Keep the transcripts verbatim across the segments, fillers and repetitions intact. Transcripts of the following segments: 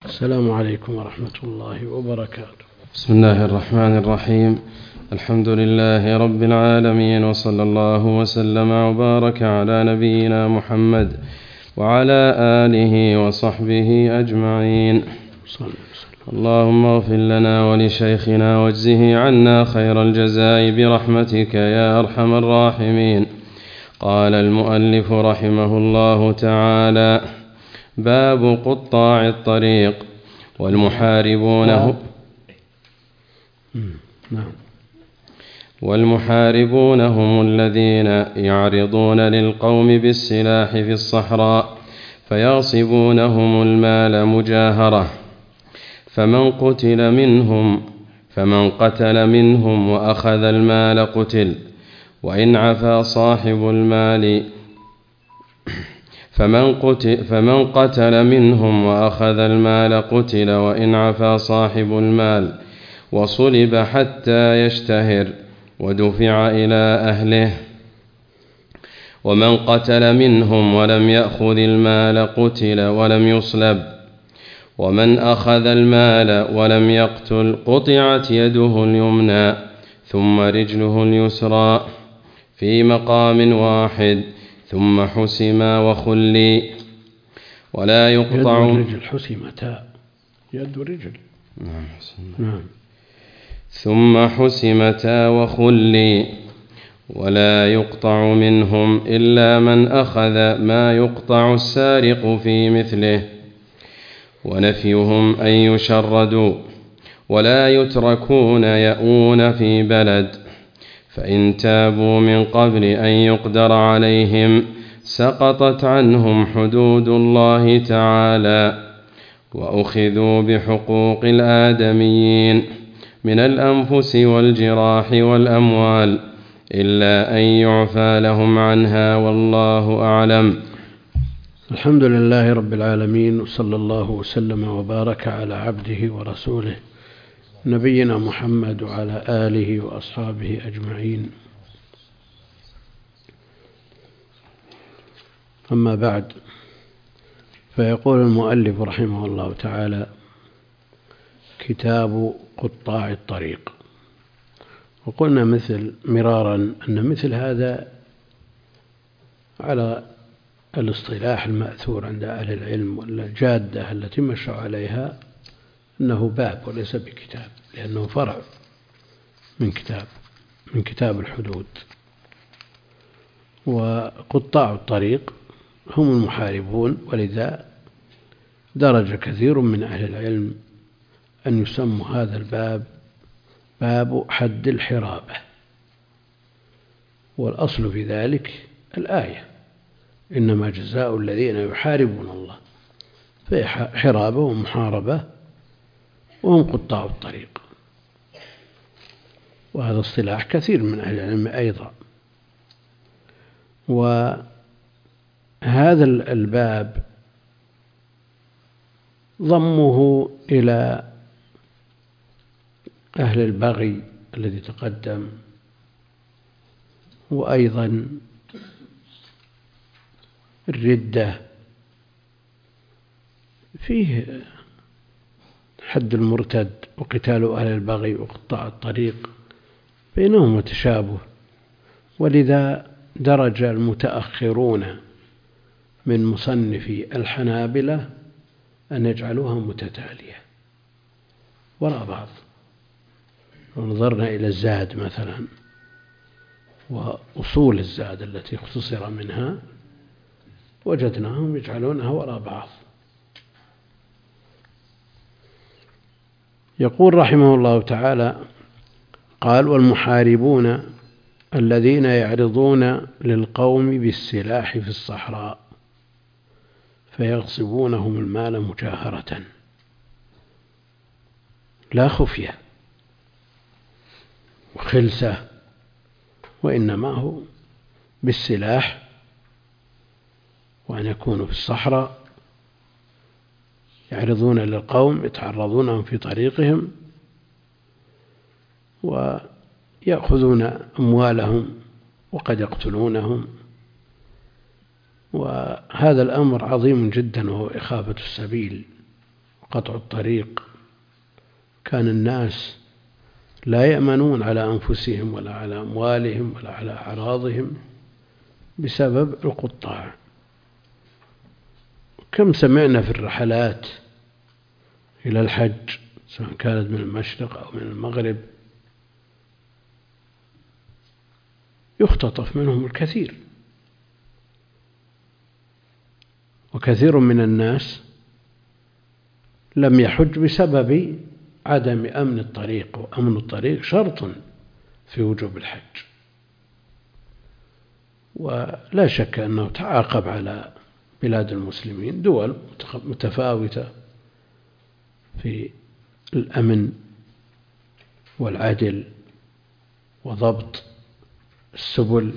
السلام عليكم ورحمة الله وبركاته. بسم الله الرحمن الرحيم. الحمد لله رب العالمين، وصلى الله وسلم وبارك على نبينا محمد وعلى آله وصحبه أجمعين. اللهم اغفر لنا ولشيخنا واجزه عنا خير الجزاء برحمتك يا أرحم الراحمين. قال المؤلف رحمه الله تعالى: باب قطاع الطريق والمحاربون هم والمحاربون هم الذين يعرضون للقوم بالسلاح في الصحراء فيغصبونهم المال مجاهرة، فمن قتل منهم فمن قتل منهم وأخذ المال قتل، وإن عفا صاحب المال فمن قتل, فمن قتل منهم وأخذ المال قتل، وإن عفا صاحب المال وصلب حتى يشتهر ودفع إلى أهله. ومن قتل منهم ولم يأخذ المال قتل ولم يصلب، ومن أخذ المال ولم يقتل قطعت يده اليمنى ثم رجله اليسرى في مقام واحد ثم حسما وخلي، ولا يقطع يد ورجل حسمتا يد ورجل نعم. نعم. ثم حسمتا وخلي، ولا يقطع منهم إلا من أخذ ما يقطع السارق في مثله، ونفيهم أن يشردوا ولا يتركون يأون في بلد، فإن تابوا من قبل أن يقدر عليهم سقطت عنهم حدود الله تعالى، وأخذوا بحقوق الآدميين من الأنفس والجراح والأموال إلا أن يعفى لهم عنها، والله أعلم. الحمد لله رب العالمين، وصلى الله وسلم وبارك على عبده ورسوله نبينا محمد وعلى آله وأصحابه أجمعين. أما بعد، فيقول المؤلف رحمه الله تعالى: كتاب قطاع الطريق. وقلنا مثل مرارا أن مثل هذا على الاصطلاح المأثور عند أهل العلم والجادة التي مشوا عليها أنه باب وليس بكتاب، لأنه فرع من كتاب من كتاب الحدود. وقطاع الطريق هم المحاربون، ولذا درج كثير من أهل العلم أن يسمى هذا الباب باب حد الحرابة، والأصل في ذلك الآية: إنما جزاء الذين يحاربون الله، في حرابة ومحاربة، وهم قطاع الطريق. وهذا اصطلاح كثير من أهل العلم أيضا. وهذا الباب ضمه إلى أهل البغي الذي تقدم، وأيضا الردة، فيه حد المرتد وقتال أهل البغي وقطاع الطريق بينهم متشابه، ولذا درج المتأخرون من مصنفي الحنابلة أن يجعلوها متتالية وراء بعض. لو نظرنا إلى الزاد مثلا وأصول الزاد التي اختصر منها وجدناهم يجعلونها وراء بعض. يقول رحمه الله تعالى: قال: والمحاربون الذين يعرضون للقوم بالسلاح في الصحراء فيغصبونهم المال مجاهرة لا خفية وخلسة، وإنما هو بالسلاح، وأن يكونوا في الصحراء يعرضون للقوم يتعرضونهم في طريقهم ويأخذون أموالهم وقد يقتلونهم. وهذا الأمر عظيم جدا، وهو إخافة السبيل قطع الطريق، كان الناس لا يأمنون على أنفسهم ولا على أموالهم ولا على أعراضهم بسبب القطاع. كم سمعنا في الرحلات إلى الحج سواء كانت من المشرق أو من المغرب يختطف منهم الكثير، وكثير من الناس لم يحج بسبب عدم أمن الطريق، وأمن الطريق شرط في وجوب الحج. ولا شك أنه تعاقب على بلاد المسلمين دول متفاوتة في الأمن والعدل وضبط السبل،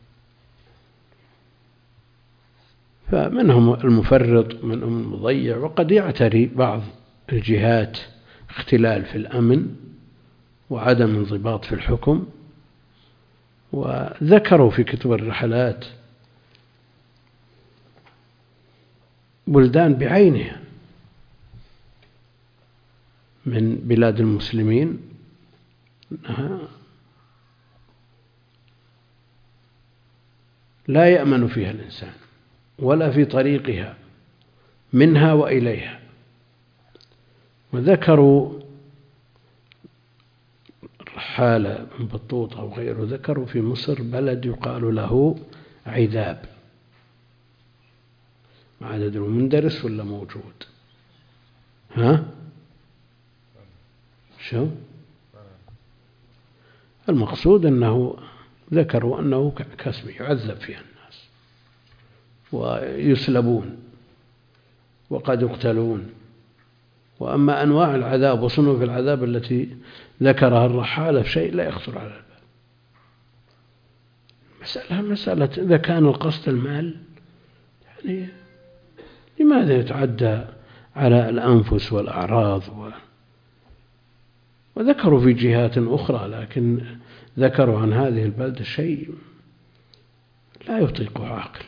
فمنهم المفرط ومنهم المضيع، وقد يعتري بعض الجهات اختلال في الأمن وعدم انضباط في الحكم. وذكروا في كتب الرحلات بلدان بعينها من بلاد المسلمين لا يأمن فيها الإنسان ولا في طريقها منها وإليها. وذكروا الرحالة من بطوطة وغيره، ذكروا في مصر بلد يقال له عذاب، عدد المندرس ولا موجود؟ ها؟ شو؟ المقصود أنه ذكروا أنه كاسم يعذب فيها الناس ويسلبون وقد يقتلون. وأما أنواع العذاب وصنوف العذاب التي ذكرها الرحالة شيء لا يخطر على البال. مسألة مسألة إذا كان القصد المال، يعني لماذا يتعدى على الأنفس والأعراض؟ و... وذكروا في جهات أخرى، لكن ذكروا عن هذه البلدة شيء لا يطيقه عاقل.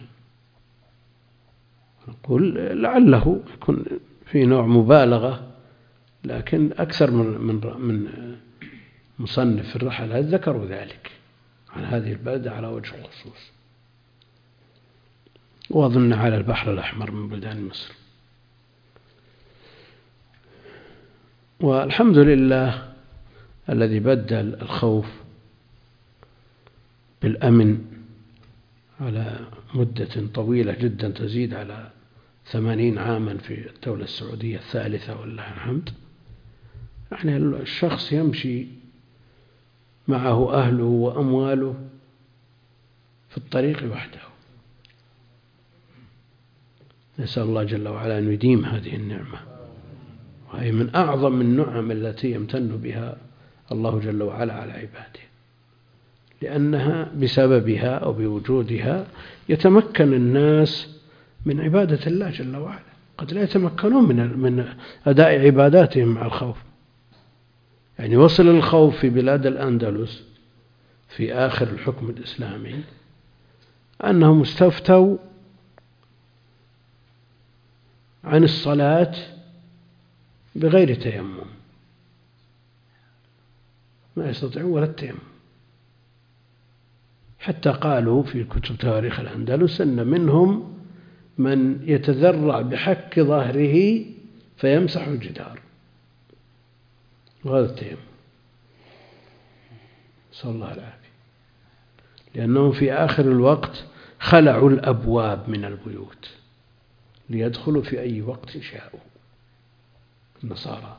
نقول لعله يكون في نوع مبالغة، لكن أكثر من من من مصنف في الرحلات ذكروا ذلك عن هذه البلدة على وجه الخصوص، وأظن على البحر الأحمر من بلدان مصر. والحمد لله الذي بدل الخوف بالأمن على مدة طويلة جدا تزيد على ثمانين عاما في الدولة السعودية الثالثة ولله الحمد. يعني الشخص يمشي معه أهله وأمواله في الطريق وحده. نسأل الله جل وعلا أن يديم هذه النعمة، وهي من أعظم النعم التي يمتن بها الله جل وعلا على عباده، لأنها بسببها أو بوجودها يتمكن الناس من عبادة الله جل وعلا. قد لا يتمكنون من من أداء عباداتهم مع الخوف. يعني وصل الخوف في بلاد الأندلس في آخر الحكم الإسلامي أنهم استفتوا عن الصلاة بغير تيمم، ما يستطيعون ولا التيمم، حتى قالوا في كتب تاريخ الأندلس أن منهم من يتذرع بحك ظهره فيمسح الجدار، وهذا التيمم. نسأل الله العافية. لأنهم في آخر الوقت خلعوا الأبواب من البيوت ليدخلوا في أي وقت شاءوا، النصارى.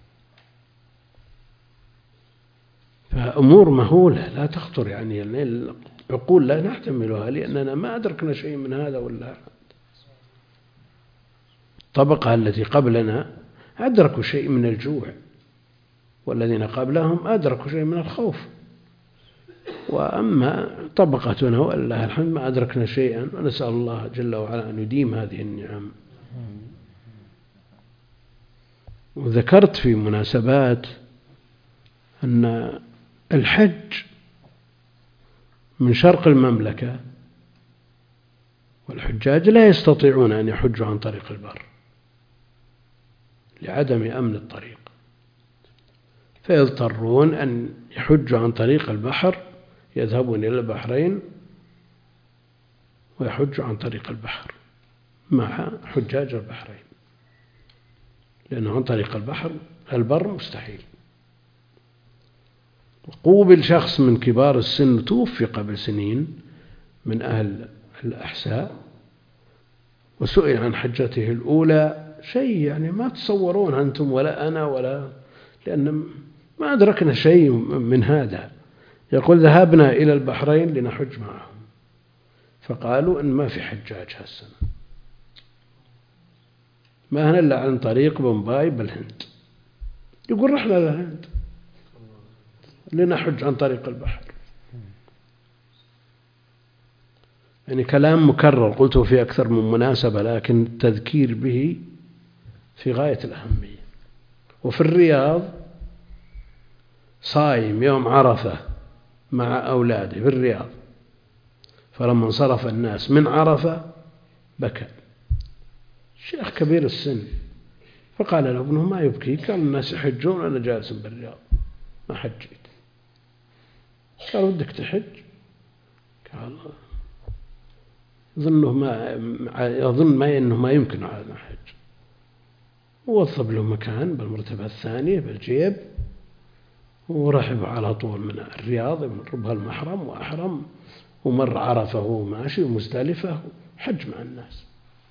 فأمور مهولة لا تخطر، يعني العقول لا نحتملها، لأننا ما أدركنا شيء من هذا ولا الطبقة التي قبلنا أدركوا شيء من الجوع، والذين قبلهم أدركوا شيء من الخوف. وأما طبقتنا والله الحمد ما أدركنا شيئا، ونسأل الله جل وعلا أن يديم هذه النعم. وذكرت في مناسبات أن الحج من شرق المملكة والحجاج لا يستطيعون أن يحجوا عن طريق البر، لعدم أمن الطريق، فيضطرون أن يحجوا عن طريق البحر، يذهبون إلى البحرين ويحجوا عن طريق البحر مع حجاج البحرين، لأنه عن طريق البحر البر مستحيل. وقوبل شخص من كبار السن توفي قبل سنين من أهل الأحساء، وسئل عن حجته الأولى، شيء يعني ما تصورون أنتم ولا أنا ولا، لأن ما أدركنا شيء من هذا. يقول ذهبنا إلى البحرين لنحج معهم، فقالوا إن ما في حجاج هالسنة، ما هنا إلا عن طريق بومباي بالهند. يقول رحنا للهند لنحج عن طريق البحر. يعني كلام مكرر قلته في أكثر من مناسبة، لكن التذكير به في غاية الأهمية. وفي الرياض صايم يوم عرفة مع أولاده في الرياض، فلما انصرف الناس من عرفة بكى، شيخ كبير السن، فقال له ابنه ما يبكي؟ قال الناس يحجون وأنا جالس بالرياض ما حجيت. قال ودك تحج؟ قال ظنه ما يظن ما إنه ما يمكن على الحج. ووظب له مكان بالمرتبة الثانية بالجيب، ورحب على طول من الرياض من ربها المحرم وأحرم، ومر عرفه وماشي ومزدلفة، حج مع الناس.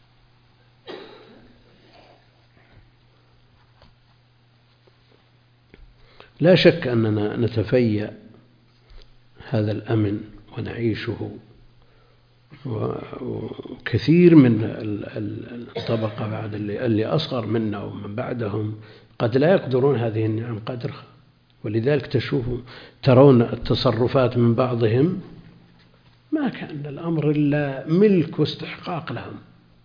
لا شك أننا نتفيأ هذا الأمن ونعيشه، وكثير من الطبقة بعد اللي أصغر منا ومن بعدهم قد لا يقدرون هذه النعم قدرها، ولذلك تشوفوا ترون التصرفات من بعضهم ما كان الأمر إلا ملك واستحقاق لهم.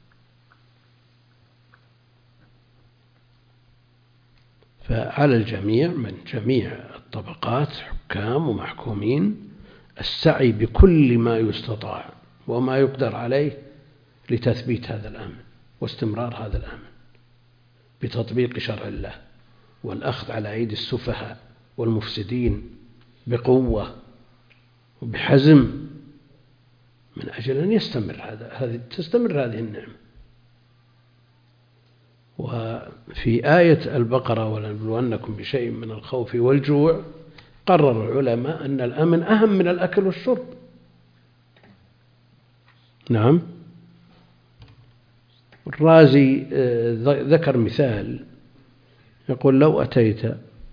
فعلى الجميع من جميع الطبقات حكام ومحكومين السعي بكل ما يستطاع وما يقدر عليه لتثبيت هذا الأمن واستمرار هذا الأمن بتطبيق شرع الله، والأخذ على أيدي السفهاء والمفسدين بقوة وبحزم من أجل أن يستمر هذا هذه تستمر هذه النعمة. وفي آية البقرة ولنبلونكم بشيء من الخوف والجوع قرر العلماء أن الأمن أهم من الأكل والشرب. نعم. الرازي ذكر مثال، يقول لو أتيت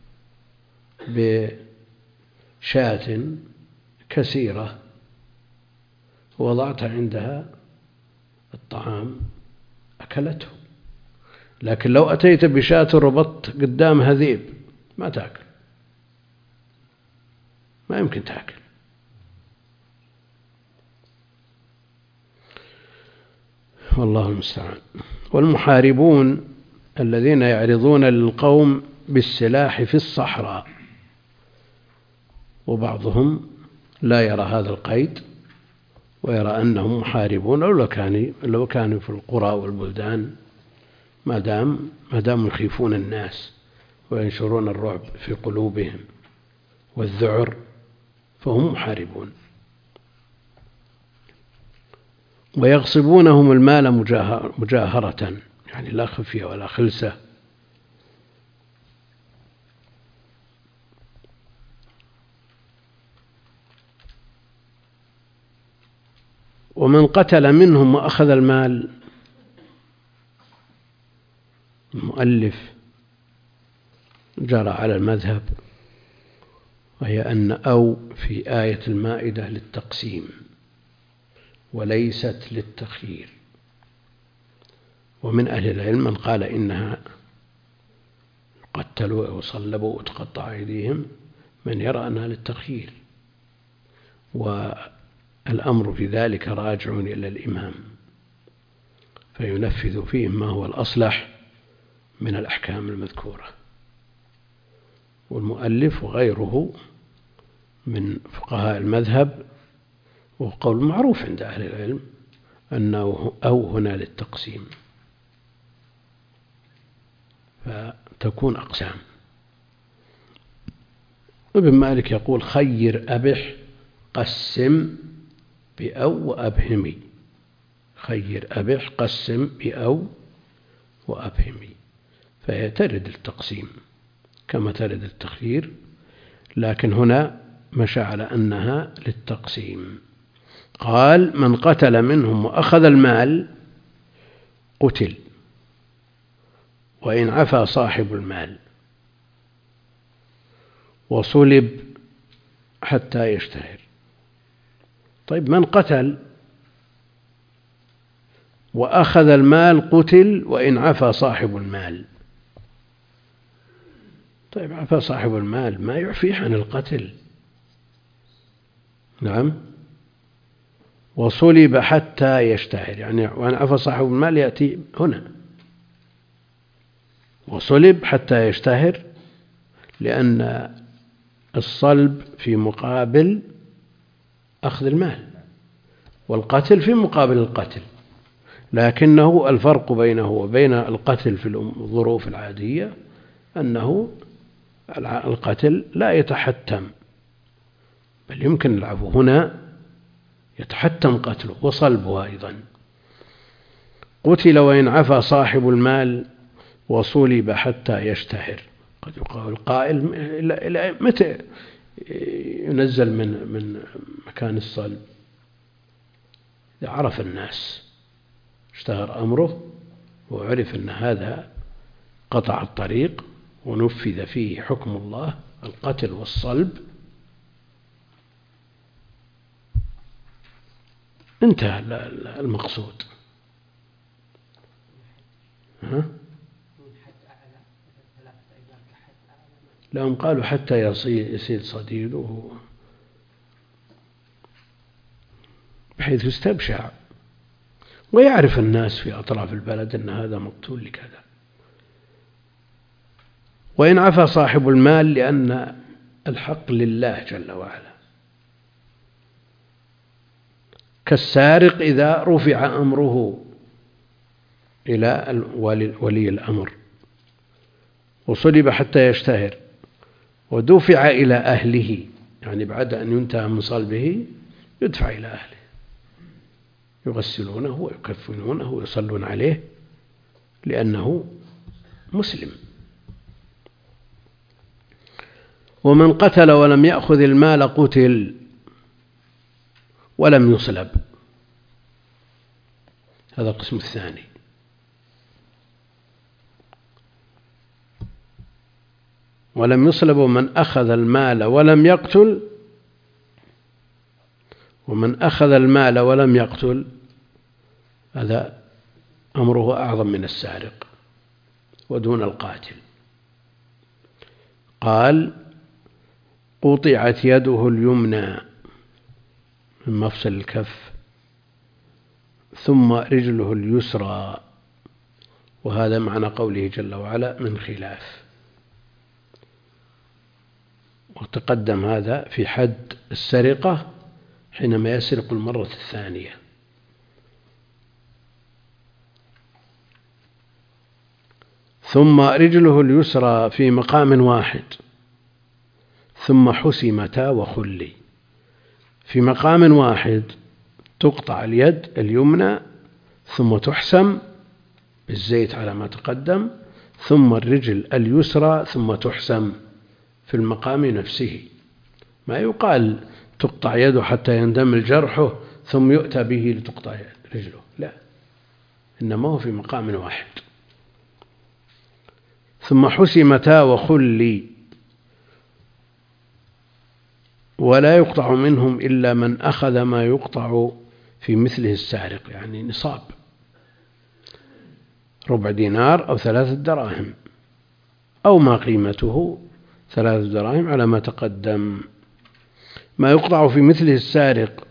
بشاة كثيرة ووضعت عندها الطعام أكلته، لكن لو أتيت بشاة ربطت قدامها ذئب ما تأكل، ما يمكن تأكل. والله المستعان. والمحاربون الذين يعرضون للقوم بالسلاح في الصحراء، وبعضهم لا يرى هذا القيد ويرى أنهم محاربون لو كانوا لو كانوا في القرى والبلدان، ما دام ما دام يخيفون الناس وينشرون الرعب في قلوبهم والذعر فهم محاربون. ويغصبونهم المال مجاهرة، يعني لا خفية ولا خلسة. ومن قتل منهم وأخذ المال، المؤلف جرى على المذهب، وهي أن أو في آية المائدة للتقسيم وليست للتخيير. ومن أهل العلم من قال إنها قتلوا وصلبوا وتقطع أيديهم، من يرى أنها للتخيير، والأمر في ذلك راجع إلى الإمام فينفذ فيه ما هو الأصلح من الأحكام المذكورة. والمؤلف وغيره من فقهاء المذهب وقول معروف عند أهل العلم أنه أو هنا للتقسيم، فتكون أقسام. ابن مالك يقول خير أبح قسم بأو وأبهمي، خير أبح قسم بأو وأبهمي، فهي ترد التقسيم كما ترد التخيير، لكن هنا مشى على أنها للتقسيم. قال من قتل منهم وأخذ المال قتل وإن عفا صاحب المال وصلب حتى يشتهر. طيب من قتل وأخذ المال قتل وإن عفا صاحب المال. طيب عفا صاحب المال ما يعفيه عن القتل. نعم. وصلب حتى يشتهر، يعني وإن عفا صاحب المال يأتي هنا وصلب حتى يشتهر، لأن الصلب في مقابل أخذ المال والقتل في مقابل القتل، لكنه الفرق بينه وبين القتل في الظروف العادية أنه القتل لا يتحتم بل يمكن العفو، هنا يتحتم قتله وصلبه أيضا. قتل وإن عفا صاحب المال وصلب حتى يشتهر. قد يقال القائل متى ينزل من من مكان الصلب؟ إذا عرف الناس اشتهر أمره وعرف أن هذا قطع الطريق ونفذ فيه حكم الله القتل والصلب، انتهى المقصود. ها؟ لهم قالوا حتى يصير صديده بحيث يستبشع ويعرف الناس في أطراف البلد أن هذا مقتول لكذا. وإن عفا صاحب المال لأن الحق لله جل وعلا، كالسارق إذا رفع أمره إلى ولي الأمر وصلب حتى يشتهر ودفع إلى أهله، يعني بعد أن ينتهى من صلبه يدفع إلى أهله يغسلونه ويكفنونه ويصلون عليه لأنه مسلم. ومن قتل ولم يأخذ المال قتل ولم يصلب، هذا القسم الثاني. ولم يصلب من أخذ المال ولم يقتل، ومن أخذ المال ولم يقتل هذا أمره أعظم من السارق ودون القاتل. قال قطعت يده اليمنى من مفصل الكف ثم رجله اليسرى، وهذا معنى قوله جل وعلا من خلاف، وتقدم هذا في حد السرقة حينما يسرق المرة الثانية. ثم رجله اليسرى في مقام واحد ثم حسمتا وخلي. في مقام واحد تقطع اليد اليمنى ثم تحسم بالزيت على ما تقدم، ثم الرجل اليسرى ثم تحسم في المقام نفسه. ما يقال تقطع يده حتى يندمل جرحه ثم يؤتى به لتقطع رجله، لا، إنما هو في مقام واحد. ثم حسمتا وخلي ولا يقطع منهم إلا من أخذ ما يقطع في مثله السارق، يعني نصاب ربع دينار أو ثلاثة دراهم أو ما قيمته ثلاثة دراهم على ما تقدم. ما يقطع في مثله السارق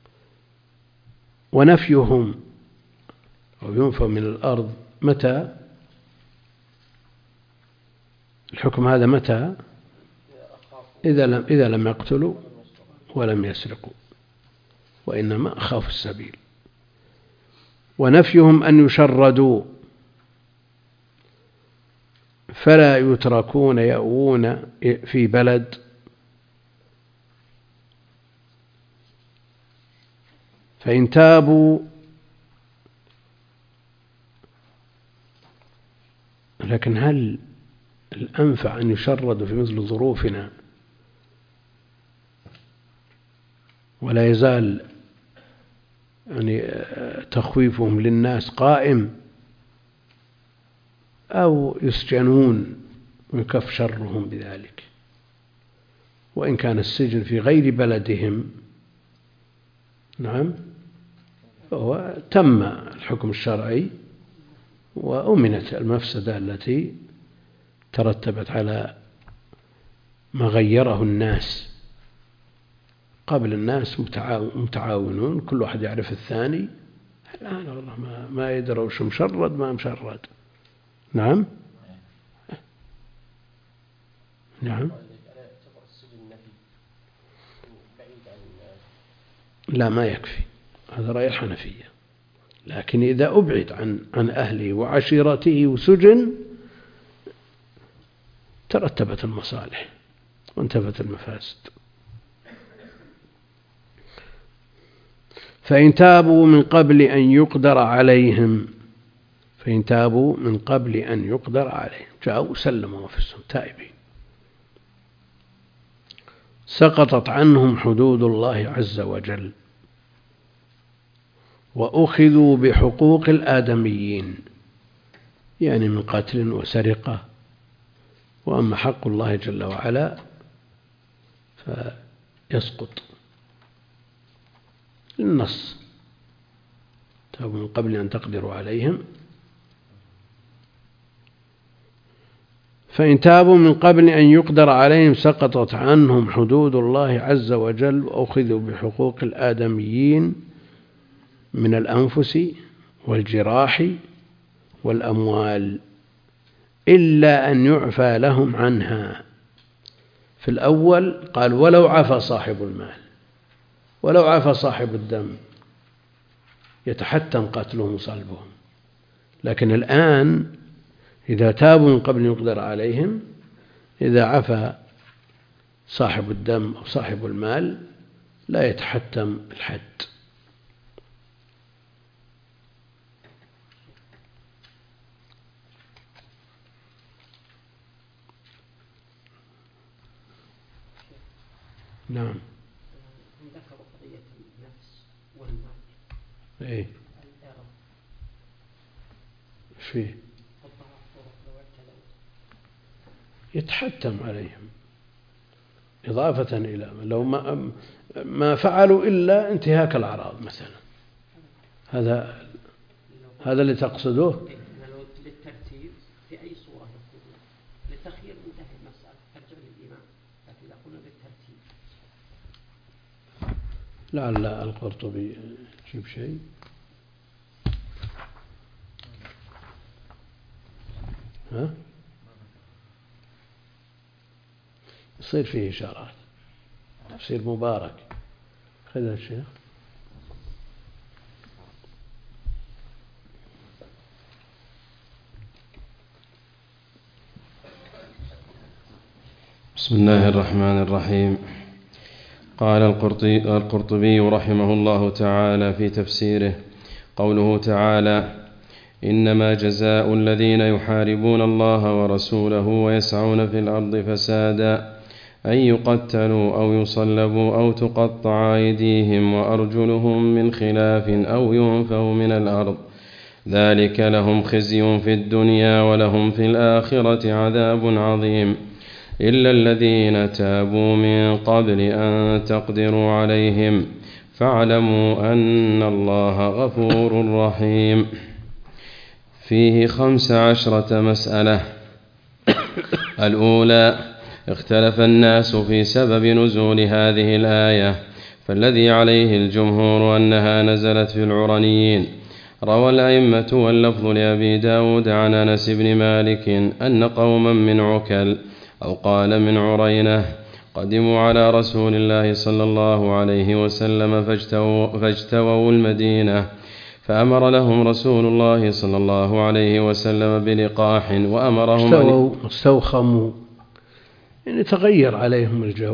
ونفيهم أو ينفى من الأرض متى؟ الحكم هذا متى؟ إذا لم, إذا لم يقتلوا ولم يسرقوا، وإنما أخافوا السبيل. ونفيهم أن يشردوا فلا يتركون يأوون في بلد فإن تابوا، لكن هل الأنفع أن يشردوا في مثل ظروفنا ولا يزال يعني تخويفهم للناس قائم، أو يسجنون ويكف شرهم بذلك؟ وإن كان السجن في غير بلدهم نعم فهو تم الحكم الشرعي وأمنت المفسدة التي ترتبت على ما غيره الناس. قبل الناس متعاونون، كل واحد يعرف الثاني، الآن والله ما يدروا وش مشرد ما مشرد. نعم نعم لا ما يكفي، هذا رأي الحنفية. لكن إذا أبعد عن عن أهله وعشيرته وسجن ترتبت المصالح وانتفت المفاسد. فإن تابوا من قبل أن يقدر عليهم فإن تابوا من قبل أن يقدر عليهم جاءوا سلموا أنفسهم تائبين، سقطت عنهم حدود الله عز وجل وأخذوا بحقوق الآدميين، يعني من قتل وسرقة. وأما حق الله جل وعلا فيسقط النص: تابوا من قبل أن تقدروا عليهم. فإن تابوا من قبل أن يقدر عليهم سقطت عنهم حدود الله عز وجل وأخذوا بحقوق الآدميين من الأنفس والجراح والأموال، إلا أن يعفى لهم عنها. في الأول قال ولو عفى صاحب المال، ولو عفى صاحب الدم يتحتم قتلهم وصلبهم. لكن الآن إذا تابوا من قبل يقدر عليهم، إذا عفى صاحب الدم أو صاحب المال لا يتحتم الحد. نعم. ذكروا قضية النفس والمال. إيه. فيه. يتحتم عليهم إضافة إلى لو ما ما فعلوا إلا انتهاك الأعراض مثلا. هذا هذا اللي تقصدوه. للترتيب في أي صورة يكون للتخيير انتهى المسألة ترجع للإمام، لكن إذا قلنا بالترتيب لعل القرطبي يجيب شيء. ها؟ يصير فيه إشارات. تفسير مبارك خذها الشيخ. بسم الله الرحمن الرحيم. قال القرطبي رحمه الله تعالى في تفسيره: قوله تعالى: إنما جزاء الذين يحاربون الله ورسوله ويسعون في الأرض فسادا أن يقتلوا أو يصلبوا أو تقطع أيديهم وأرجلهم من خلاف أو ينفوا من الأرض، ذلك لهم خزي في الدنيا ولهم في الآخرة عذاب عظيم، إلا الذين تابوا من قبل أن تقدروا عليهم فاعلموا أن الله غفور رحيم. فيه خمس عشرة مسألة. الأولى: اختلف الناس في سبب نزول هذه الآية، فالذي عليه الجمهور أنها نزلت في العرنيين. روى الأئمة واللفظ لأبي داود عن أنس بن مالك أن قوما من عكل أو قال من عرينة قدموا على رسول الله صلى الله عليه وسلم فاجتووا, فاجتووا المدينة فأمر لهم رسول الله صلى الله عليه وسلم بلقاح وأمرهم استووا استوخموا، يعني تغير عليهم الجو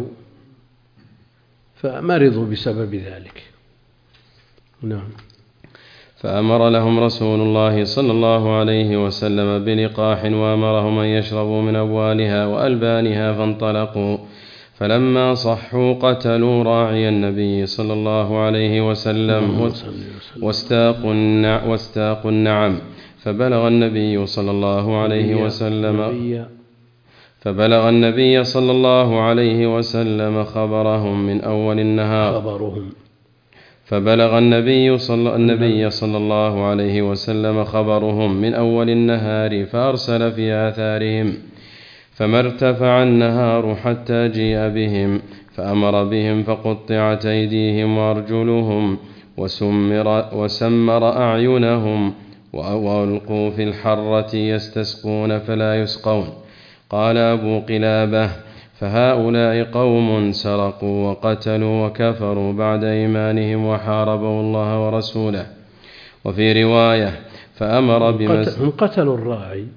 فمرضوا بسبب ذلك. نعم. فأمر لهم رسول الله صلى الله عليه وسلم بلقاح وأمرهم أن يشربوا من أبوالها وألبانها، فانطلقوا. فلما صحوا قتلوا راعي النبي صلى الله عليه وسلم واستاقوا واستاقوا النعم. فبلغ النبي صلى الله عليه وسلم فبلغ النبي صلى الله عليه وسلم خبرهم من أول النهار خبرهم فبلغ النبي صلى, النبي صلى الله عليه وسلم خبرهم من أول النهار، فأرسل في آثارهم، فما ارتفع النهار حتى جيء بهم، فأمر بهم فقطعت أيديهم وأرجلهم وسمر, وسمر أعينهم وألقوا في الحرة يستسقون فلا يسقون. قال أبو قلابة: فهؤلاء قوم سرقوا وقتلوا وكفروا بعد إيمانهم وحاربوا الله ورسوله. وفي رواية: فأمر بمس هم قتلوا الراعي،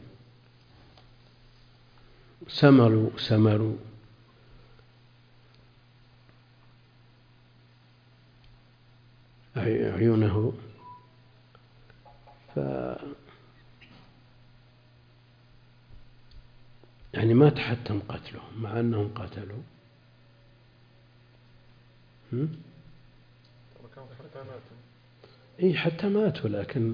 سمروا سمروا عيونه، ف يعني ما تحتم قتلهم مع أنهم قتلوا. إيه حتى ماتوا، لكن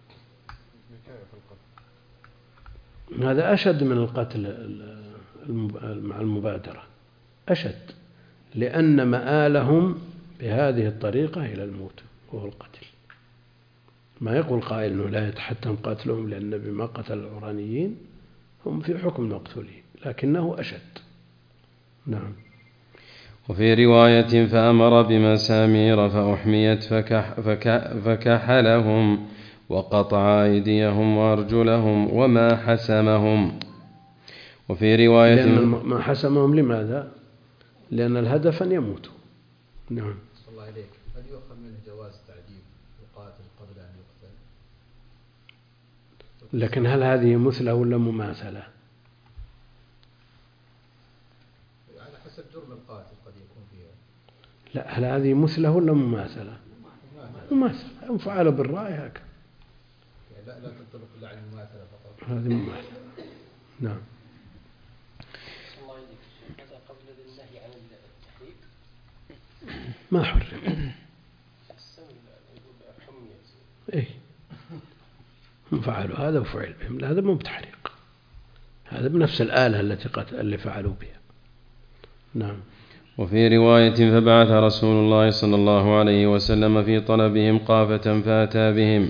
هذا أشد من القتل مع المبادرة، أشد، لأن مآلهم بهذه الطريقة إلى الموت وهو القتل. ما يقول قائل أنه لا يتحتم قتلهم لأن النبي ما قتل العرانيين، هم في حكم المقتولين لكنه أشد. نعم. وفي رواية: فأمر بمسامير فأحميت فكح فكح فكحلهم وقطع أيديهم وأرجلهم وما حسمهم. وفي رواية: لأن ما حسمهم لماذا؟ لأن الهدف أن يموتوا. نعم. صلى الله عليك. هل يؤخذ منه جواز تعذيب القاتل قبل أن يقتل؟ لكن هل هذه مثلة ولا مماثلة؟ على حسب جرم القاتل قد يكون فيها. لا، هل هذه مثلة ولا مماثلة؟ مماثلة. هم فعلوا بالرأي هكذا. لا لا تنطبق إلا على المماثلة فقط. هذه مماثلة. نعم. ما حرم. إيه، هم فعلوا هذا وفعل بهم، هذا مو بتحريق، هذا بنفس الآلة التي قتل اللي فعلوا بها. نعم. وفي رواية: فبعث رسول الله صلى الله عليه وسلم في طلبهم قافة فأتى بهم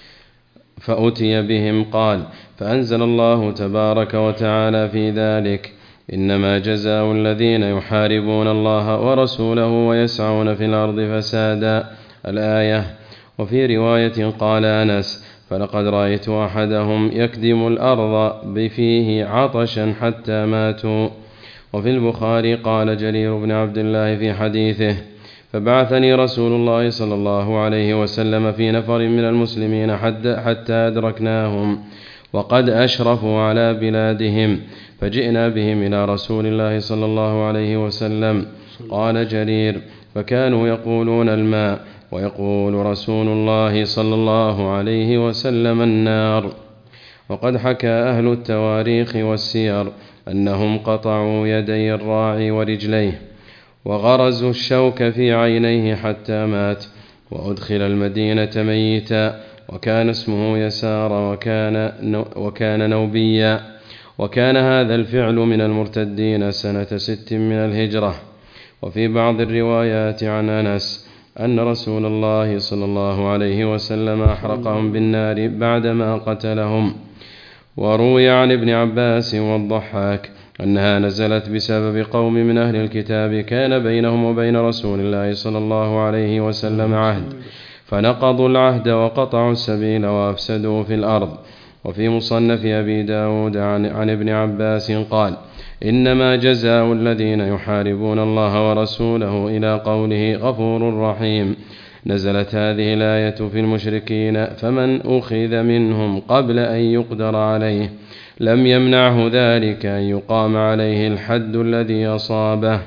فأتي بهم. قال: فأنزل الله تبارك وتعالى في ذلك: إنما جزاء الذين يحاربون الله ورسوله ويسعون في الأرض فسادا. الآية. وفي رواية قال أنس: فلقد رأيت أحدهم يكدم الأرض بفيه عطشا حتى ماتوا. وفي البخاري قال جرير بن عبد الله في حديثه: فبعثني رسول الله صلى الله عليه وسلم في نفر من المسلمين حتى أدركناهم وقد أشرفوا على بلادهم، فجئنا بهم إلى رسول الله صلى الله عليه وسلم. قال جرير: فكانوا يقولون الماء، ويقول رسول الله صلى الله عليه وسلم النار. وقد حكى أهل التواريخ والسير أنهم قطعوا يدي الراعي ورجليه وغرزوا الشوك في عينيه حتى مات، وأدخل المدينة ميتا، وكان اسمه يسار وكان, وكان نوبيا. وكان هذا الفعل من المرتدين سنة ست من الهجرة. وفي بعض الروايات عن أنس أن رسول الله صلى الله عليه وسلم أحرقهم بالنار بعدما قتلهم. وروي عن ابن عباس والضحاك أنها نزلت بسبب قوم من أهل الكتاب كان بينهم وبين رسول الله صلى الله عليه وسلم عهد، فنقضوا العهد وقطعوا السبيل وأفسدوا في الأرض. وفي مصنف أبي داود عن, عن ابن عباس قال: إنما جزاء الذين يحاربون الله ورسوله إلى قوله غفور رحيم نزلت هذه الآية في المشركين فمن أخذ منهم قبل أن يقدر عليه لم يمنعه ذلك أن يقام عليه الحد الذي أصابه.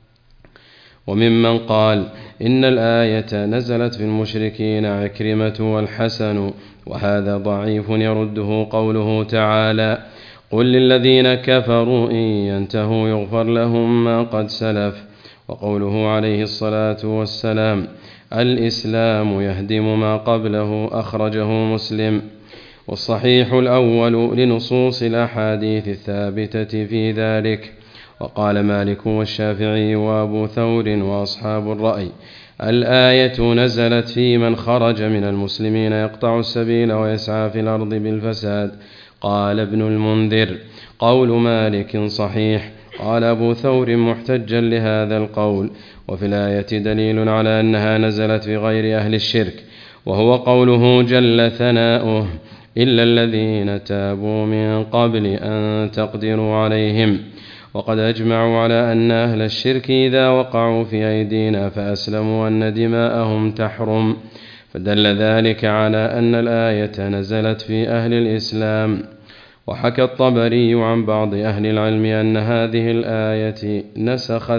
وممن قال إن الآية نزلت في المشركين عكرمة والحسن، وهذا ضعيف يرده قوله تعالى قل للذين كفروا إن ينتهوا يغفر لهم ما قد سلف، وقوله عليه الصلاة والسلام الإسلام يهدم ما قبله أخرجه مسلم. والصحيح الأول لنصوص الأحاديث الثابتة في ذلك. وقال مالك والشافعي وأبو ثور وأصحاب الرأي الآية نزلت في من خرج من المسلمين يقطع السبيل ويسعى في الأرض بالفساد. قال ابن المنذر قول مالك صحيح. قال أبو ثور محتجا لهذا القول. وفي الآية دليل على أنها نزلت في غير أهل الشرك، وهو قوله جل ثناؤه إلا الذين تابوا من قبل أن تقدروا عليهم. وقد أجمعوا على أن أهل الشرك إذا وقعوا في أيدينا فأسلموا أن دماءهم تحرم، فدل ذلك على أن الآية نزلت في أهل الإسلام. وحكى الطبري عن بعض أهل العلم أن هذه الآية نسخت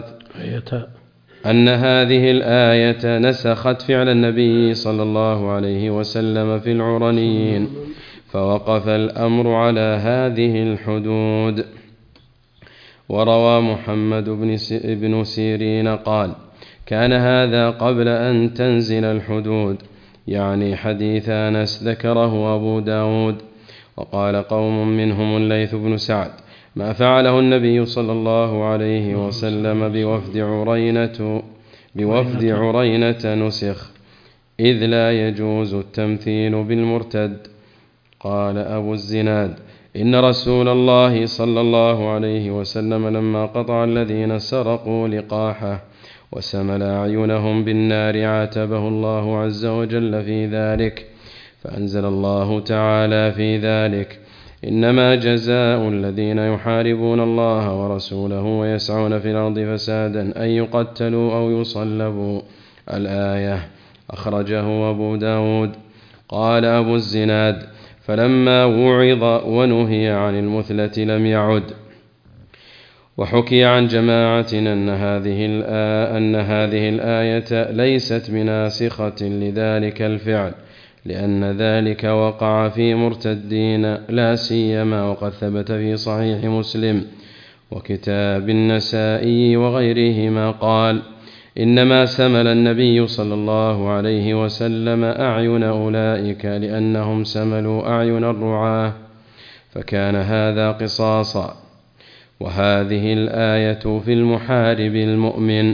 أن هذه الآية نسخت فعل النبي صلى الله عليه وسلم في العرنيين، فوقف الأمر على هذه الحدود. وروى محمد بن سيرين قال كان هذا قبل أن تنزل الحدود، يعني حديث أنس ذكره أبو داود. وقال قوم منهم الليث بن سعد ما فعله النبي صلى الله عليه وسلم بوفد عرينة بوفد عرينة نسخ، إذ لا يجوز التمثيل بالمرتد. قال أبو الزناد إن رسول الله صلى الله عليه وسلم لما قطع الذين سرقوا لقاحه وسمل أعينهم بالنار عاتبه الله عز وجل في ذلك، فأنزل الله تعالى في ذلك إنما جزاء الذين يحاربون الله ورسوله ويسعون في الأرض فسادا أن يقتلوا أو يصلبوا. الآية. أخرجه أبو داود. قال أبو الزناد فلما وعظ ونهي عن المثلة لم يعد. وحكي عن جماعة أن هذه الآية, أن هذه الآية ليست بناسخة لذلك الفعل، لأن ذلك وقع في مرتدين لا سيما، وقد ثبت في صحيح مسلم وكتاب النسائي وغيرهما قال إنما سمل النبي صلى الله عليه وسلم أعين أولئك لأنهم سملوا أعين الرعاة، فكان هذا قصاصا. وهذه الآية في المحارب المؤمن.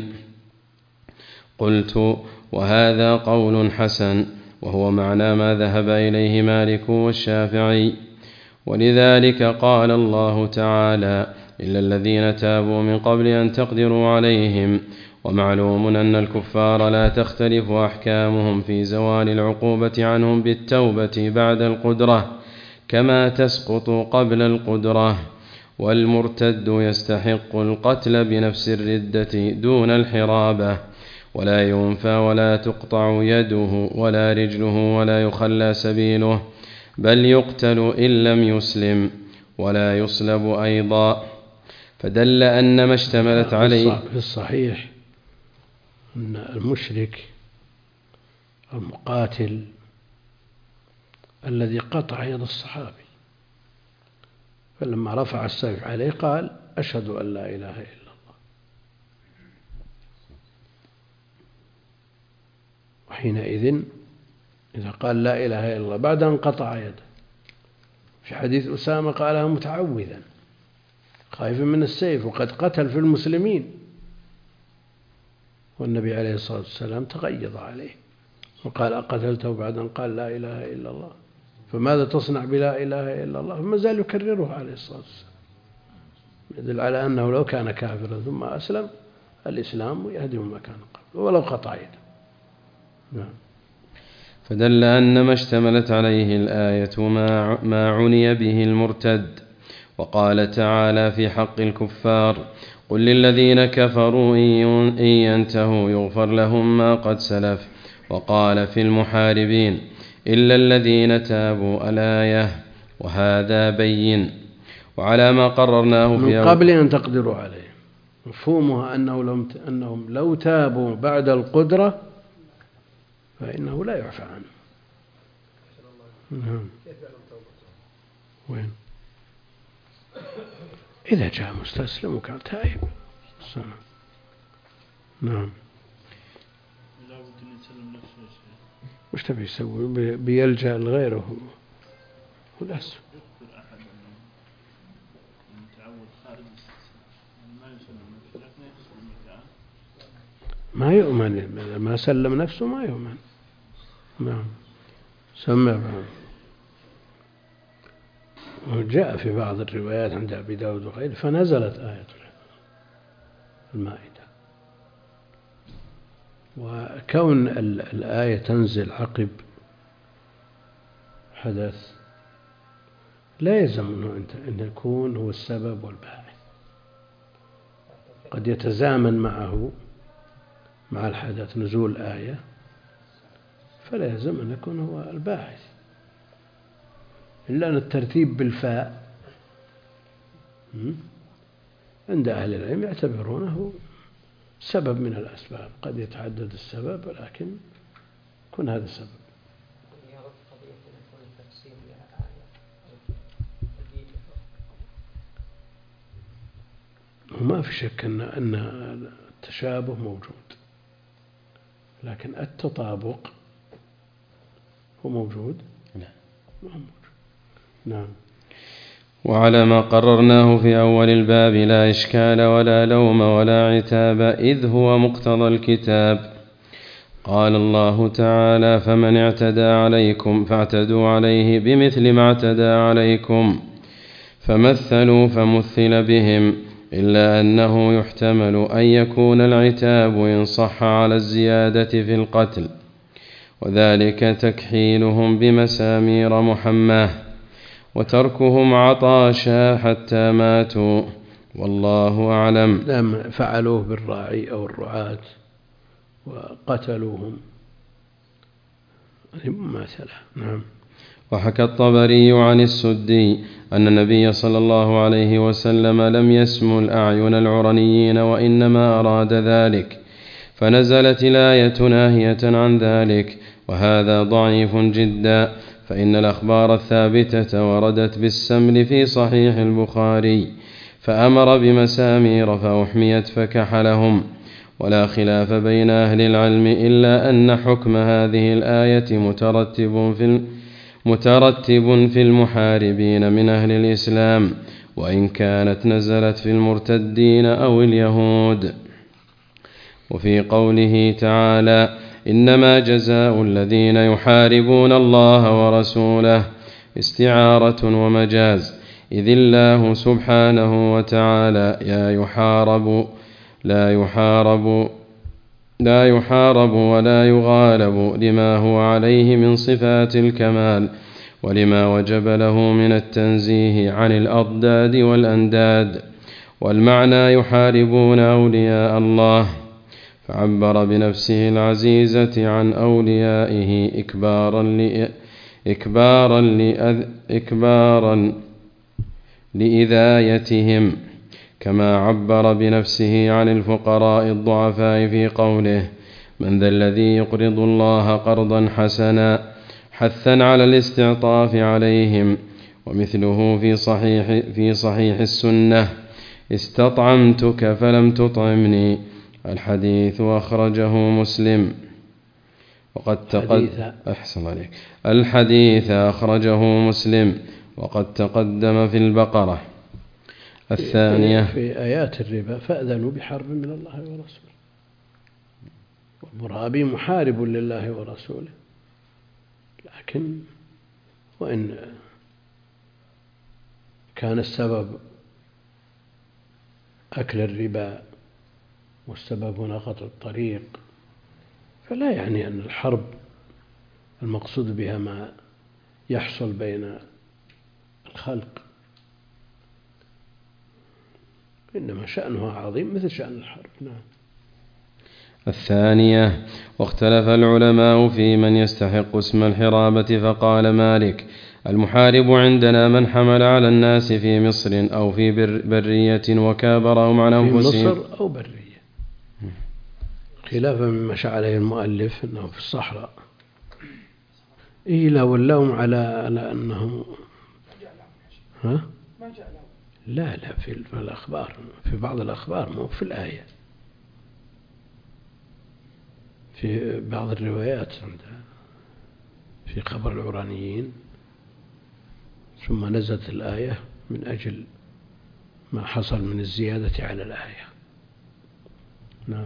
قلت وهذا قول حسن، وهو معنى ما ذهب إليه مالك والشافعي. ولذلك قال الله تعالى إلا الذين تابوا من قبل أن تقدروا عليهم. ومعلوم أن الكفار لا تختلف أحكامهم في زوال العقوبة عنهم بالتوبة بعد القدرة كما تسقط قبل القدرة، والمرتد يستحق القتل بنفس الردة دون الحرابة، ولا ينفى ولا تقطع يده ولا رجله ولا يخلى سبيله، بل يقتل إن لم يسلم ولا يصلب أيضا. فدل أن ما اشتملت عليه في الصحيح أن المشرك المقاتل الذي قطع يد الصحابي، فلما رفع السيف عليه قال أشهد أن لا إله إلا الله، وحينئذ إذا قال لا إله إلا الله بعد أن قطع يده، في حديث أسامة قالها متعوذا خائفا من السيف وقد قتل في المسلمين، والنبي عليه الصلاة والسلام تغيظ عليه وقال أقتلته بعد أن قال لا إله إلا الله، فماذا تصنع بلا إله إلا الله؟ فما زال يكررها عليه الصلاة والسلام، يدل على أنه لو كان كافرا ثم أسلم الإسلام يهدم ما كان قبل ولو قطع يده. نعم. فدل أن ما اشتملت عليه الآية ما عني به المرتد. وقال تعالى في حق الكفار قل للذين كفروا إن ينتهوا يغفر لهم ما قد سلف، وقال في المحاربين إلا الذين تابوا الآية، وهذا بين. وعلى ما قررناه في من قبل أن تقدروا عليه، مفهومها أنه لو أنهم لو تابوا بعد القدرة فإنه لا يعفى عنه. نعم. وين؟ إذا جاء مستسلم وكان تائب. نعم. وش تبي يسوي؟ بيلجأ لغيره وللأسف. ما يؤمن، ما سلم نفسه ما يؤمن. نعم. سمع. وجاء في بعض الروايات عند أبي داود وغيره فنزلت آية المائدة. وكون الآية تنزل عقب حدث لا يلزم أن يكون هو السبب والباعث، قد يتزامن معه مع الحدث نزول آية فلا يلزم أن يكون هو الباعث، إلا أن الترتيب بالفاء عند أهل العلم يعتبرونه سبب من الأسباب، قد يتعدد السبب ولكن يكون هذا السبب. وما في شك أن أن التشابه موجود، لكن التطابق هو موجود. لا موجود. نعم. وعلى ما قررناه في أول الباب لا إشكال ولا لوم ولا عتاب، إذ هو مقتضى الكتاب. قال الله تعالى: فمن اعتدى عليكم فاعتدوا عليه بمثل ما اعتدى عليكم، فمثلوا فمثل بهم، إلا أنه يحتمل أن يكون العتاب إن صح على الزيادة في القتل، وذلك تكحيلهم بمسامير محماه وتركهم عطاشا حتى ماتوا، والله أعلم. لم فعلوه بالراعي أو الرعاة وقتلوهم مثلا. نعم. وحكى الطبري عن السدي أن النبي صلى الله عليه وسلم لم يسم الأعين العرنيين وإنما أراد ذلك، فنزلت الآية ناهية عن ذلك، وهذا ضعيف جدا، فإن الأخبار الثابتة وردت بالسمل في صحيح البخاري، فأمر بمسامير فأحميت فكحلهم. ولا خلاف بين أهل العلم إلا أن حكم هذه الآية مترتب في مترتب في المحاربين من أهل الإسلام، وإن كانت نزلت في المرتدين أو اليهود. وفي قوله تعالى: إنما جزاء الذين يحاربون الله ورسوله، استعارة ومجاز، إذ الله سبحانه وتعالى يا يحارب لا يحارب لا يحارب ولا يغالب لما هو عليه من صفات الكمال، ولما وجب له من التنزيه عن الأضداد والأنداد. والمعنى يحاربون أولياء الله، فعبر بنفسه العزيزة عن أوليائه إكبارا لإ... إكبارا لأذ... إكبارا لإذايتهم، كما عبر بنفسه عن الفقراء الضعفاء في قوله: من ذا الذي يقرض الله قرضا حسنا، حثا على الاستعطاف عليهم. ومثله في صحيح, في صحيح السنة: استطعمتك فلم تطعمني، الحديث أخرجه مسلم. وقد تقدم أحسن عليك الحديث أخرجه مسلم وقد تقدم في البقرة. الثانية في آيات الربا: فأذنوا بحرب من الله ورسوله. والمرابي محارب لله ورسوله، لكن وإن كان السبب أكل الربا والسبب هنا قطع الطريق، فلا يعني أن الحرب المقصود بها ما يحصل بين الخلق، إنما شأنها عظيم مثل شأن الحرب. نعم. الثانية: واختلف العلماء في من يستحق اسم الحرابة، فقال مالك: المحارب عندنا من حمل على الناس في مصر أو في بر برية وكابرهم عن أنفسهم. في مصر أو برية، خلافا مما شاء عليه المؤلف أنه في الصحراء. إيه لو اللوم على على أنه ها؟ لا لا في الأخبار، في بعض الأخبار مو في الآية، في بعض الروايات في خبر العرانيين، ثم نزلت الآية من أجل ما حصل من الزيادة على الآية. نعم.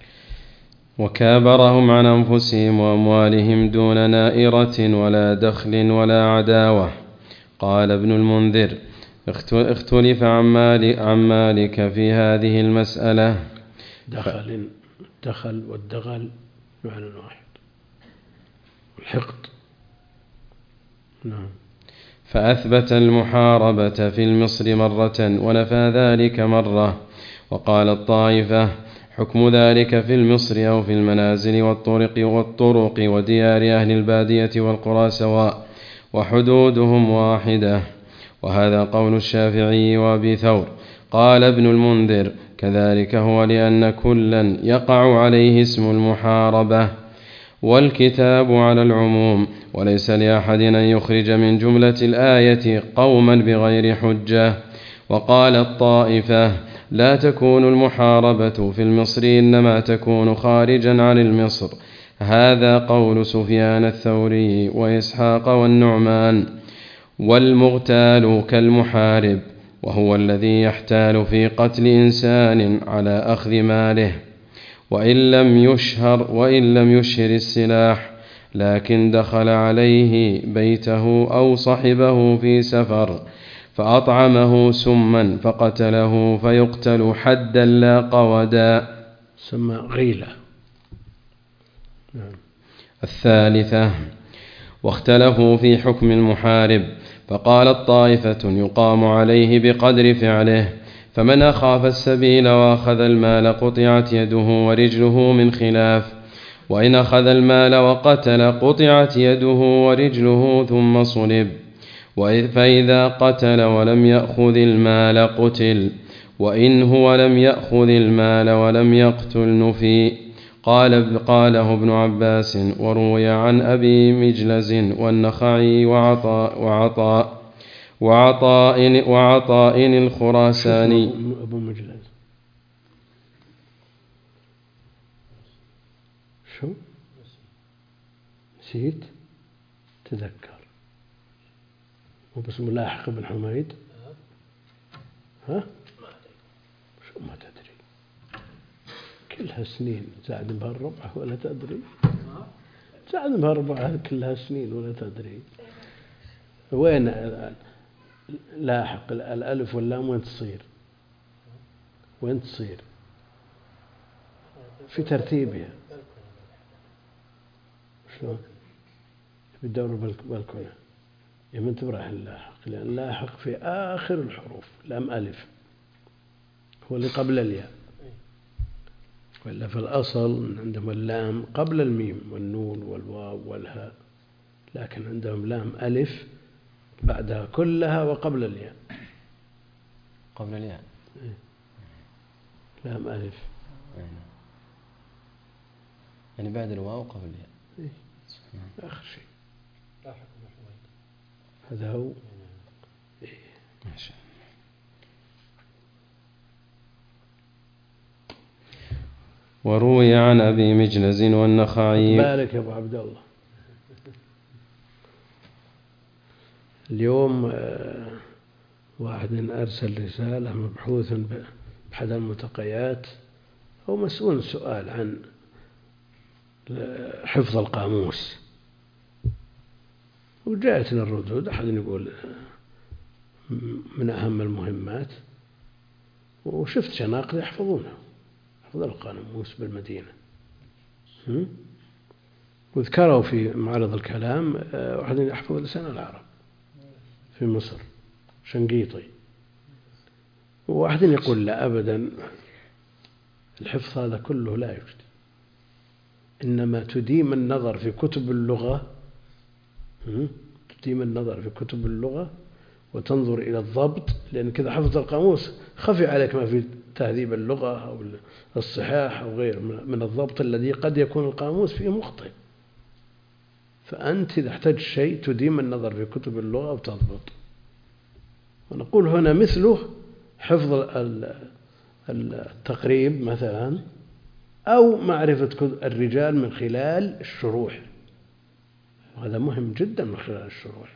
وكابرهم عن أنفسهم وأموالهم دون نائرة ولا دخل ولا عداوة. قال ابن المنذر: اختلف عن مالك, عن مالك في هذه المسألة. دخل دخل والدغل معنى واحد، الحقد. نعم. فأثبت المحاربة في المصر مرة ونفى ذلك مرة. وقال الطائفة: حكم ذلك في المصر أو في المنازل والطرق والطرق وديار أهل البادية والقرى سواء، وحدودهم واحدة. وهذا قول الشافعي وأبي ثور. قال ابن المنذر: كذلك هو، لأن كلا يقع عليه اسم المحاربة، والكتاب على العموم، وليس لأحد أن يخرج من جملة الآية قوما بغير حجة. وقال الطائفة: لا تكون المحاربة في المصر، إنما تكون خارجا عن المصر. هذا قول سفيان الثوري وإسحاق والنعمان. والمغتال كالمحارب، وهو الذي يحتال في قتل إنسان على أخذ ماله، وإن لم يشهر وإن لم يشهر السلاح، لكن دخل عليه بيته أو صحبه في سفر فأطعمه سما فقتله، فيقتل حدا لا قودا. سمى غيلة. نعم. الثالثة: واختلفوا في حكم المحارب، فقال الطائفة: يقام عليه بقدر فعله، فمن أخاف السبيل وأخذ المال قطعت يده ورجله من خلاف، وإن أخذ المال وقتل قطعت يده ورجله ثم صلب. فإذا قتل ولم يأخذ المال قتل، وإن هو لم يأخذ المال ولم يقتل نفي. قال قاله ابن عباس، وروي عن أبي مجلز والنخعي وعطاء وعطاء وعطاء وعطاء الخراساني. أبو مجلز شو؟ نسيت؟ تذكر. هو باسم لاحق بن حميد. ها؟ شو ما تدري؟ كلها سنين زاد بها الربع ولا تدري؟ زاد بها الربع كلها سنين ولا تدري؟ وين لاحق الألف واللام وين تصير؟ وين تصير؟ في ترتيبها. شلون؟ بالدور بالكونة. يمن تبرح اللاحق، لأن اللاحق في آخر الحروف، لام ألف هو اللي قبل الياء، وإلا في الأصل عندهم اللام قبل الميم والنون والواو والهاء، لكن عندهم لام ألف بعدها كلها وقبل الياء. قبل الياء لام ألف يعني بعد الواو قبل الياء. إيه؟ آخر شيء هذا هو. إيه؟ ماشي. وروي عن أبي مجلز والنخعي. بالك يا أبو عبد الله، اليوم واحد أرسل رسالة مبحوث بأحد الملتقيات، هو مسؤول سؤال عن حفظ القاموس، وجاءتنا الردود. أحد يقول من أهم المهمات، وشفت شناقل يحفظونها، يحفظ القاموس بالمدينة. وذكروا في معرض الكلام واحد يحفظ لسان العرب في مصر، شنقيطي. وواحد يقول لا أبدا، الحفظ هذا كله لا يوجد، إنما تديم النظر في كتب اللغة تديم النظر في كتب اللغة وتنظر إلى الضبط، لأن كذا حفظ القاموس خفي عليك ما في تهذيب اللغة أو الصحاح أو غير من الضبط الذي قد يكون القاموس فيه مخطئ. فأنت إذا احتاج شيء تديم النظر في كتب اللغة وتضبط. ونقول هنا مثله حفظ التقريب مثلا، أو معرفة الرجال من خلال الشروح، هذا مهم جدا من خلال الشروح.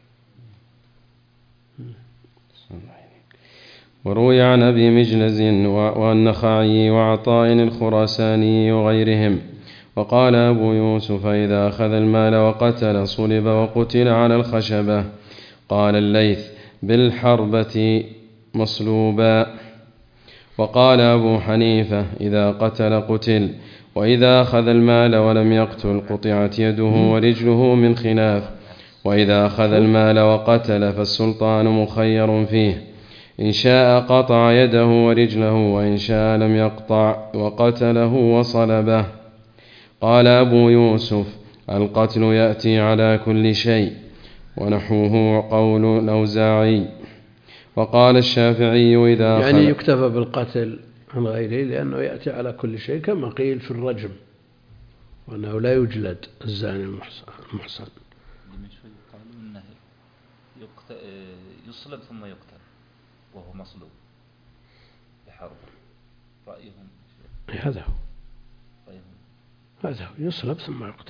وروي عن أبي مجلز والنخعي وعطاء الخراساني وغيرهم. وقال أبو يوسف: إذا أخذ المال وقتل صلب وقتل على الخشبة. قال الليث: بالحربة مصلوبا. وقال أبو حنيفة: إذا قتل قتل، وإذا أخذ المال ولم يقتل قطعت يده ورجله من خلاف. وإذا أخذ المال وقتل فالسلطان مخير فيه، إن شاء قطع يده ورجله، وإن شاء لم يقطع وقتله وصلبه. قال أبو يوسف: القتل يأتي على كل شيء، ونحوه قول الأوزاعي. وقال الشافعي: إذا يعني يكتفى بالقتل عن غيره لأنه يأتي على كل شيء، كما قيل في الرجم وأنه لا يجلد الزاني المحصن. يصلب ثم يقتل وهو مصلوب بحرب، رأيهم هذا هو هذا هو يصلب ثم يقتل.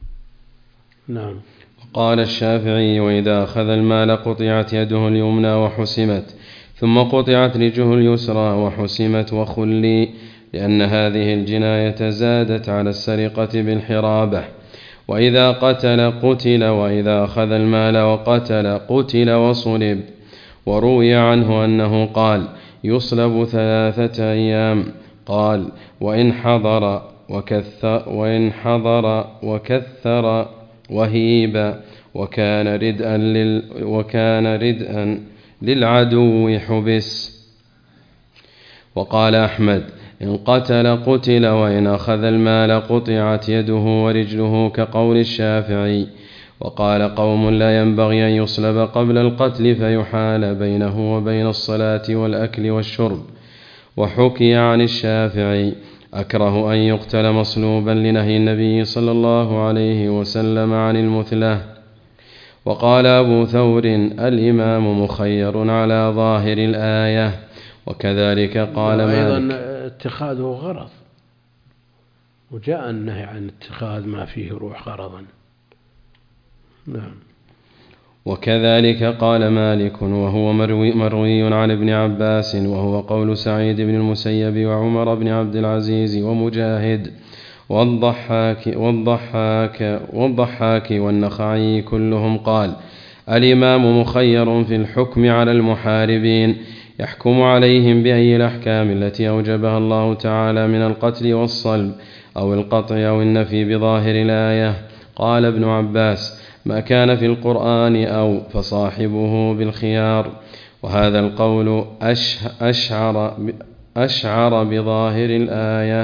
نعم. قال الشافعي: وإذا أخذ المال قطعت يده اليمنى وحسمت، ثم قطعت رجله اليسرى وحسمت وخلي، لأن هذه الجناية زادت على السرقة بالحرابة. وإذا قتل قتل، وإذا أخذ المال وقتل قتل وصلب. وروي عنه أنه قال: يصلب ثلاثة أيام. قال: وإن حضر وكثر, وإن حضر وكثر وهيب، وكان ردءا, لل وكان ردءا للعدو حبس. وقال أحمد: إن قتل قتل، وإن أخذ المال قطعت يده ورجله، كقول الشافعي. وقال قوم: لا ينبغي أن يصلب قبل القتل فيحال بينه وبين الصلاة والأكل والشرب. وحكي عن الشافعي: أكره أن يقتل مصلوبا لنهي النبي صلى الله عليه وسلم عن المثلة. وقال أبو ثور: الإمام مخير على ظاهر الآية. وكذلك قال مالك. أيضا اتخاذه غرض، وجاء النهي عن اتخاذ ما فيه روح غرضا. نعم. وكذلك قال مالك، وهو مروي, مروي عن ابن عباس، وهو قول سعيد بن المسيب وعمر بن عبد العزيز ومجاهد والضحاك, والضحاك, والضحاك والنخعي، كلهم قال: الإمام مخير في الحكم على المحاربين، يحكم عليهم بأي الأحكام التي أوجبها الله تعالى من القتل والصلب أو القطع أو النفي بظاهر الآية. قال ابن عباس: ما كان في القرآن أو فصاحبه بالخيار. وهذا القول أشعر, أشعر بظاهر الآية،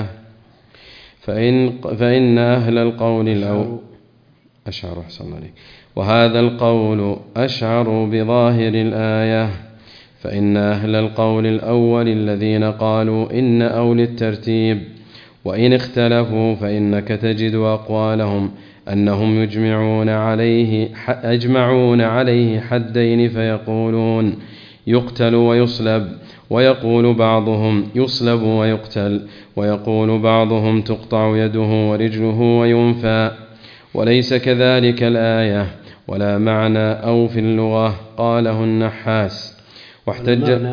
فإن, فإن أهل القول الأول أشعر أحسن عليك وهذا القول أشعر بظاهر الآية، فإن أهل القول الأول الذين قالوا إن أولي الترتيب، وإن اختلفوا فإنك تجد أقوالهم أنهم يجمعون عليه أجمعون عليه حدين، فيقولون يقتل ويصلب، ويقول بعضهم يصلب ويقتل، ويقول بعضهم تقطع يده ورجله وينفى. وليس كذلك الآية ولا معنى أو في اللغة. قاله النحاس. واحتج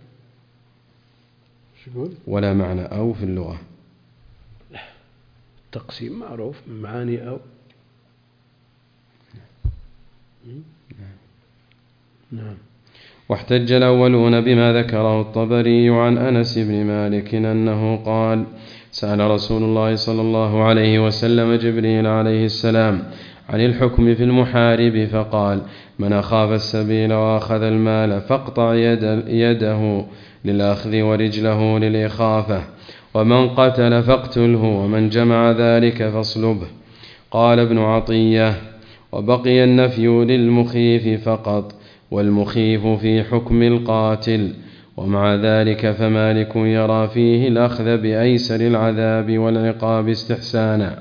ولا معنى أو في اللغة، تقسيم معروف معاني أو. نعم. واحتج الأولون بما ذكره الطبري عن أنس بن مالك أنه قال: سأل رسول الله صلى الله عليه وسلم جبريل عليه السلام عن الحكم في المحارب، فقال: من أخاف السبيل وأخذ المال فاقطع يد يده للأخذ ورجله للإخافة. ومن قتل فاقتله ومن جمع ذلك فاصلبه. قال ابن عطية: وبقي النفي للمخيف فقط، والمخيف في حكم القاتل، ومع ذلك فمالك يرى فيه الأخذ بأيسر العذاب والعقاب استحسانا.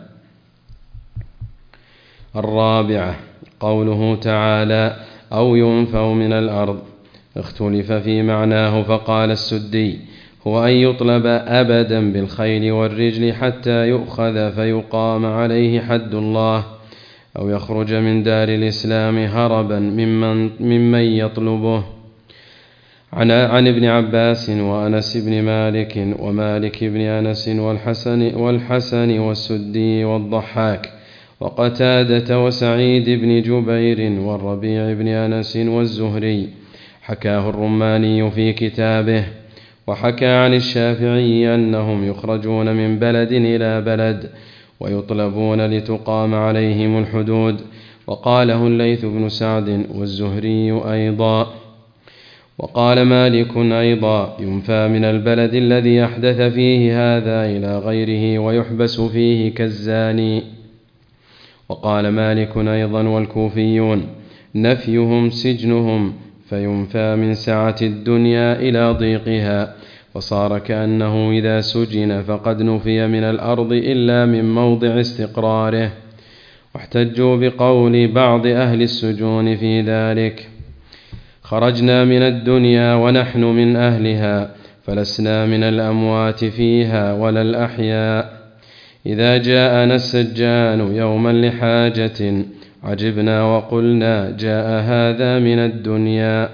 الرابعة قوله تعالى: أو ينفوا من الأرض، اختلف في معناه، فقال السدي: هو أن يطلب أبدا بالخيل والرجل حتى يؤخذ فيقام عليه حد الله، أو يخرج من دار الإسلام هربا ممن, ممن يطلبه. عن, عن ابن عباس وأنس بن مالك ومالك بن أنس والحسن, والحسن والسدي والضحاك وقتادة وسعيد بن جبير والربيع بن أنس والزهري. حكاه الرماني في كتابه. وحكى عن الشافعي أنهم يخرجون من بلد إلى بلد ويطلبون لتقام عليهم الحدود، وقاله الليث بن سعد والزهري أيضا. وقال مالك أيضا: ينفى من البلد الذي أحدث فيه هذا إلى غيره ويحبس فيه كالزاني. وقال مالك أيضا والكوفيون: نفيهم سجنهم، فينفى من سعة الدنيا إلى ضيقها، وصار كأنه إذا سجن فقد نفي من الأرض إلا من موضع استقراره. واحتجوا بقول بعض أهل السجون في ذلك: خرجنا من الدنيا ونحن من أهلها، فلسنا من الأموات فيها ولا الأحياء. إذا جاءنا السجان يوما لحاجة عجبنا وقلنا جاء هذا من الدنيا.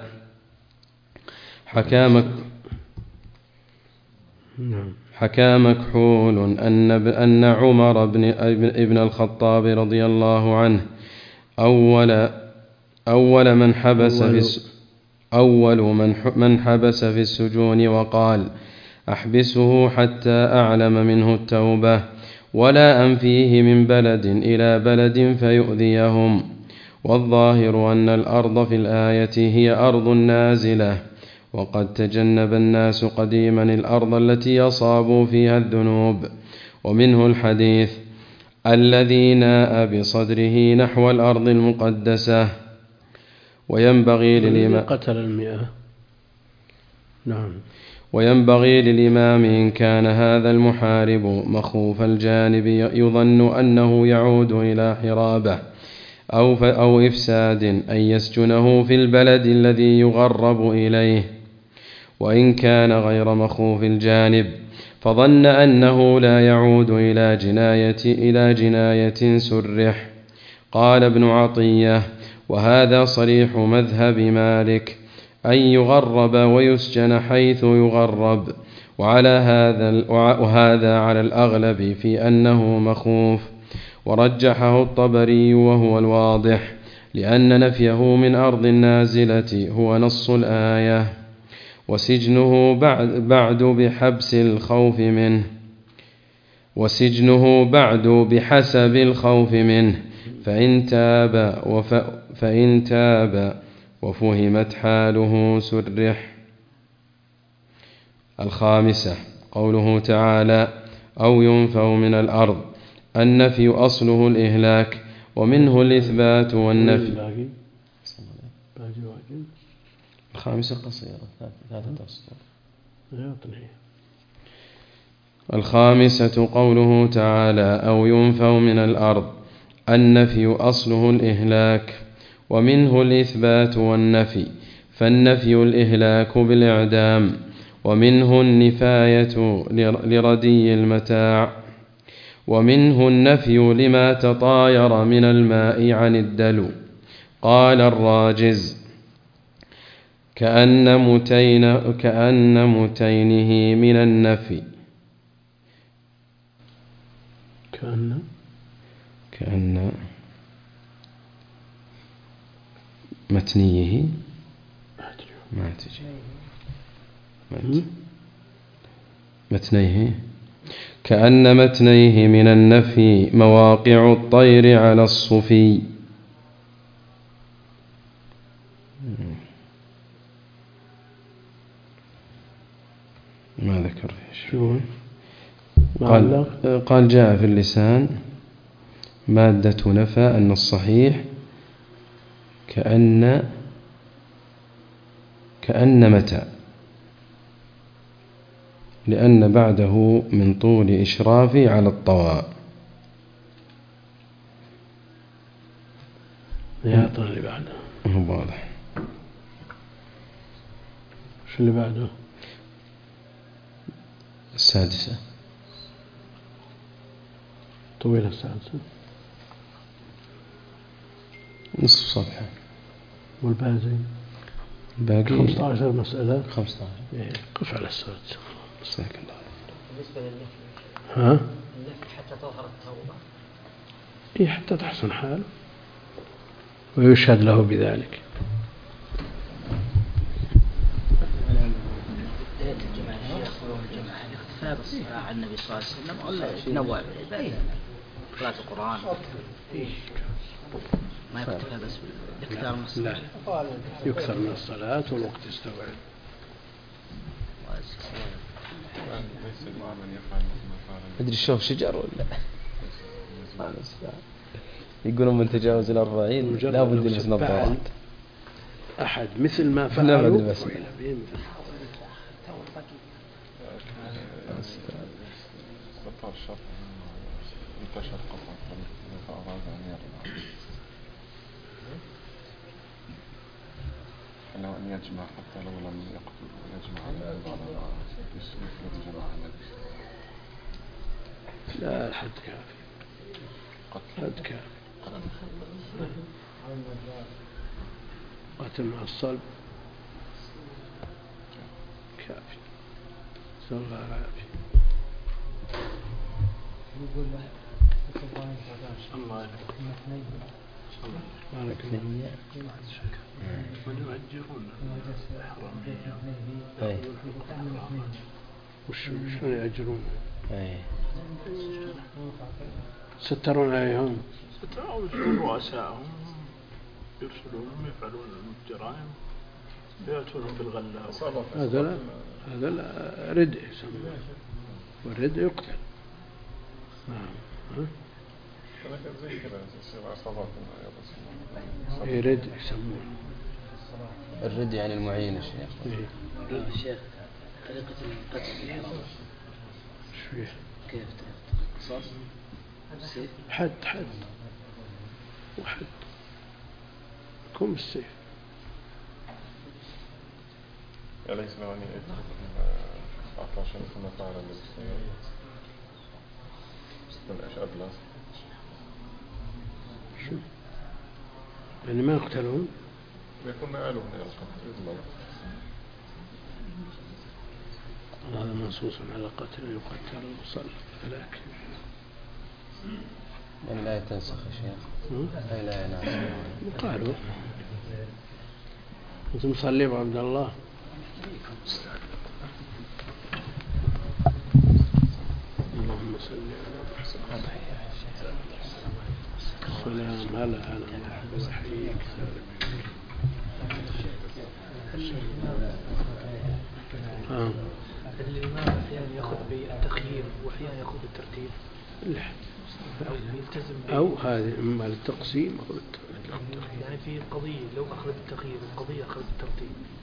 حكى حكى مكحول أن, أن عمر بن, ابن الخطاب رضي الله عنه أول, أول من حبس في أول من, من حبس في السجون وقال: أحبسه حتى أعلم منه التوبة، ولا أنفيه من بلد إلى بلد فيؤذيهم. والظاهر أن الأرض في الآية هي أرض نازلة، وقد تجنب الناس قديما الأرض التي أصابوا فيها الذنوب. ومنه الحديث: الذي ناء بصدره نحو الأرض المقدسة. وينبغي للإمام قتل المئة. نعم. وينبغي للإمام إن كان هذا المحارب مخوف الجانب يظن أنه يعود إلى حرابة أو, أو إفساد أن يسجنه في البلد الذي يغرب إليه، وإن كان غير مخوف الجانب فظن أنه لا يعود إلى جناية, إلى جناية سرح. قال ابن عطية: وهذا صريح مذهب مالك، أن يغرب ويسجن حيث يغرب، وعلى هذا وهذا على الأغلب في أنه مخوف. ورجحه الطبري وهو الواضح، لأن نفيه من أرض النازلة هو نص الآية، وسجنه بعد, بعد بحبس الخوف منه وسجنه بعد بحسب الخوف منه، فإن تاب, وف فإن تاب وفهمت حاله سرح. الخامسة قوله تعالى: أو ينفوا من الأرض. النفي أصله الإهلاك، ومنه الإثبات والنفي. الخامسة قصيرة ثلاثة أسطر. الخامسة قوله تعالى: أو ينفوا من الأرض. النفي أصله الإهلاك، ومنه الإثبات والنفي، فالنفي الإهلاك بالإعدام، ومنه النفاية لردي المتاع، ومنه النفي لما تطاير من الماء عن الدلو. قال الراجز: كأن متين كأن متينه من النفي كأن كأن متنيه ما تجي مت متنيه كأن متنيه من النفي مواقع الطير على الصفي. ما ذكر فيه شو قال, قال جاء في اللسان مادة نفى أن الصحيح كأن كأن متى، لأن بعده من طول إشرافي على الطواء. يعطى اللي بعده هو واضح. شو اللي بعده؟ السادسة طويلة السادسة نصف صفحة. والباقي باقي خمسة عشر مسألة. خمسة عشر. إيه. قف على السادسة. مساك الله. بالنسبة للنفي ها؟ النفي حتى تظهر التوبة. إيه حتى تحسن حال ويشهد له بذلك. الاختفاء بالصلاة على النبي صلى الله عليه وسلم ولا يتنوع بالعبادة؟ قراءة القرآن ما يكتفى بس بالإكثار من الصلاة. لا يكثر من الصلاة والوقت يستوعب. أدري شوف شجر ولا يقولون من تجاوز الأربعين لا بد يلبس نظارات. أحد مثل ما فعلوا انتشر قطعا فأراد أن يرمى لو أن يجمع حتى لو لم يقتل يجمع على يسلك جمع لا الحد كافي. قد كافي. قتل مع الصلب كافي. نسأل الله العافية. الله بارك الله. ويؤجرون وش شلون يأجرون؟ سترون عليهم. سترون يرسلون رؤساءهم يرسلونهم يفعلون الجرائم يأتونهم بالغلة. هذا لا هذا لا ردء يسمونه والردء يقتل. نعم. يرد يسمونه الرد يعني المعين يا شيخ. يا شيخ طريقة القتل بالحرام شويه كيف قصاص السيف حد حد وحد كم السيف أليس له أن يترك أعطى شيء ثم فعل بالسيف ستون أشهد له شو يعني ما يقتلون يكون مآلهم إلى القتل يضمن. هذا منصوص على قتل يقتل وصل لكن يعني لا تنسخ يا شيخ. أي لا يناسب قالوا أنت مصلي أبو عبد الله اللهم صل على السلام هلا هلا مرحبا وحييك آه. الإمام أحيانا يأخذ بالتخيير وأحيانا يأخذ بالترتيب لا أو يلتزم أو هذه إما للتقسيم أو للتخيير. يعني في قضية لو أخذ بالتخيير القضية أخذ بالترتيب